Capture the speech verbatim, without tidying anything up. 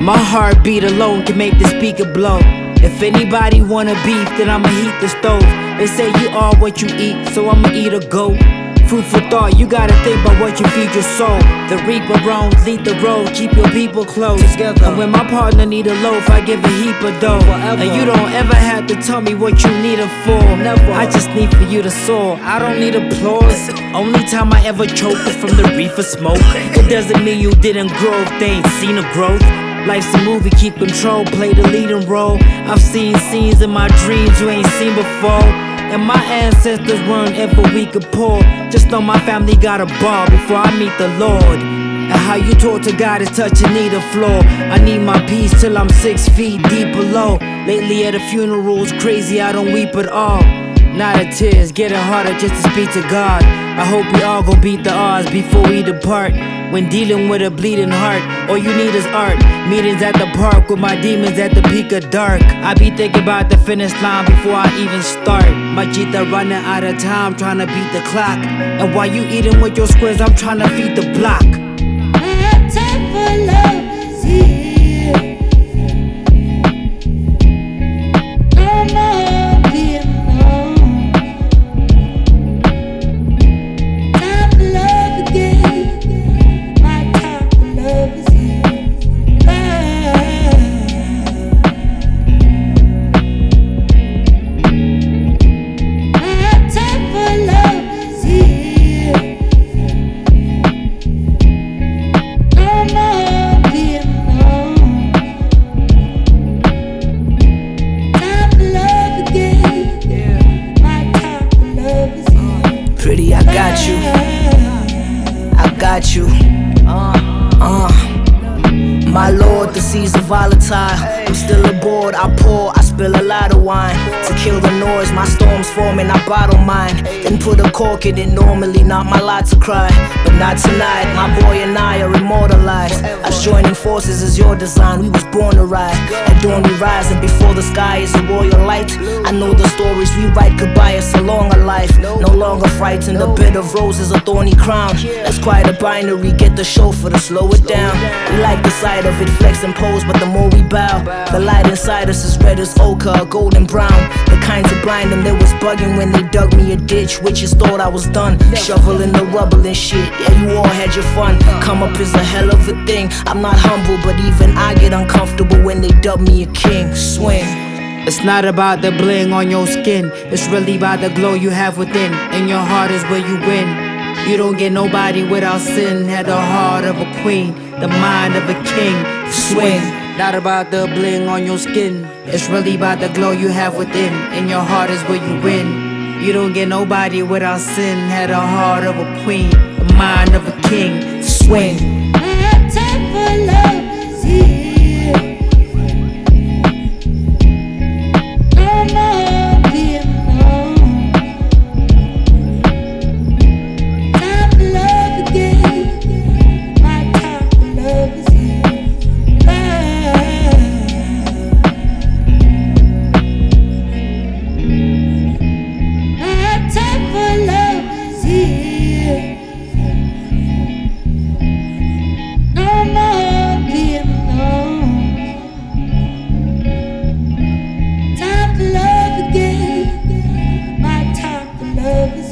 My heartbeat alone can make the speaker blow. If anybody wanna beef, then I'ma heat the stove. They say you are what you eat, so I'ma eat a goat. Food for thought, you gotta think about what you feed your soul. The reaper roams, lead the road, keep your people close together. And when my partner need a loaf, I give a heap of dough. Forever. And you don't ever have to tell me what you need it for. Never. I just need for you to soar. I don't need applause. Only time I ever choke is from the reefer smoke. It doesn't mean you didn't grow if they ain't seen a growth. Life's a movie, keep control, play the leading role. I've seen scenes in my dreams you ain't seen before. And my ancestors weren't ever weak or poor. Just know my family got a bar before I meet the Lord. And how you talk to God is touching need a floor. I need my peace till I'm six feet deep below. Lately at the funerals, crazy I don't weep at all. Not a tears, getting harder just to speak to God. I hope we all gon' beat the odds before we depart. When dealing with a bleeding heart, all you need is art. Meetings at the park with my demons at the peak of dark. I be thinking about the finish line before I even start. My Jita running out of time, trying to beat the clock. And while you eating with your squares, I'm trying to feed the block. My time for love is here. No more being alone. Time for love again. My time for love is here. My time for love is here. No more being alone. Time for love again. My time for love is here. Pretty, I got you. I got you. Uh. My lord, the seas are volatile. I'm still aboard, I pour, I spill a lot of wine. To kill the noise, my storms forming, I bottle mine. Then put a cork in it, normally not my lot to cry. But not tonight, my boy and I are immortalized. Us joining forces is your design, we was born to ride. At dawn we rise and before the sky is a royal light. I know the stories we write could buy us a longer life. No longer frightened, the bed of roses, a thorny crown. That's quite a binary, get the chauffeur to slow it down. We like the sight of it flex and pose, but the more we bow, the light inside us is red as ochre, golden brown. The kind to blind them, they was bugging when they dug me a ditch. Witches thought I was done, shoveling the rubble and shit. Yeah, you all had your fun. Come up is a hell of a thing. I'm not humble, but even I get uncomfortable when they dub me a king. Swing. It's not about the bling on your skin. It's really about the glow you have within. And your heart is where you win. You don't get nobody without sin. Had the heart of a queen, the mind of a king. Swing. Not about the bling on your skin. It's really about the glow you have within. And your heart is where you win. You don't get nobody without sin. Had the heart of a queen, the mind of a king. Swing. My time for love is here. No more being alone. Time for love again. My time for love is here. My time for love is here. No more being alone. Time for love again. My time for love is